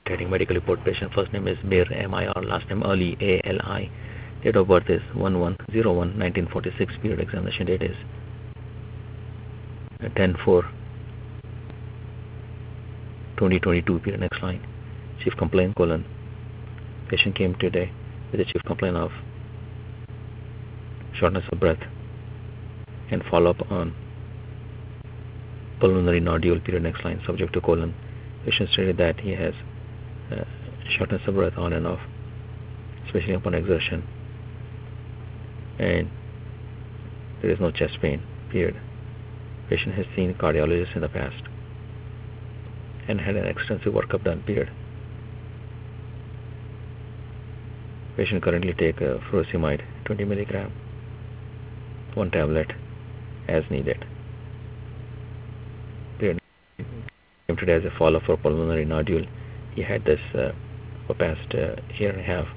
Heading medical report. Patient first name is Mir, M-I-R, last name Ali, A-L-I. Date of birth is 11/01/1946. Period examination date is 10/4/2022. Period. Next line. Chief complaint colon. Patient came today with a chief complaint of shortness of breath and follow up on pulmonary nodule. Period. Next line. Subject to colon. Patient stated that he has shortness of breath on and off, especially upon exertion, and there is no chest pain. Period. Patient has seen cardiologist in the past and had an extensive workup done. Period. Patient currently take furosemide 20 mg, 1 tablet as needed. Period. Came today as a follow-up for pulmonary nodule. He had this for past year and a half,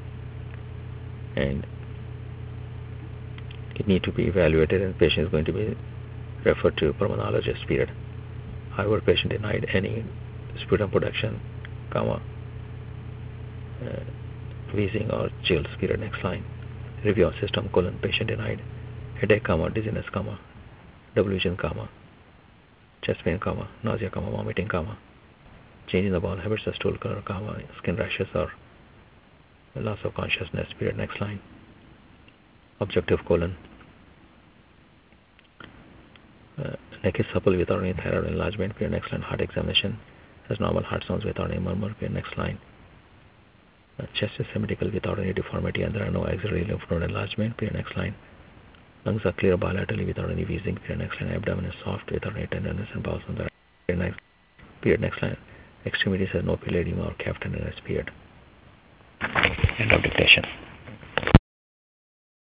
and it need to be evaluated, and patient is going to be referred to pulmonologist. Period. However, patient denied any sputum production, wheezing or chills. Period. Next line. Review of system colon. Patient denied headache, dizziness, delusion, chest pain, nausea, vomiting, change in the bowel habits, stool color, skin rashes or loss of consciousness. Period. Next line. Objective colon. Neck is supple without any thyroid enlargement. Period. Next line. Heart examination has normal heart sounds without any murmur. Period. Next line. Chest is symmetrical without any deformity and there are no axillary lymph node enlargement. Period. Next line. Lungs are clear bilaterally without any wheezing. Period. Next line. Abdomen is soft without any tenderness and bowels on the right. Period. Next line. Extremities has no pill edema or calf tenderness. Period. End of dictation.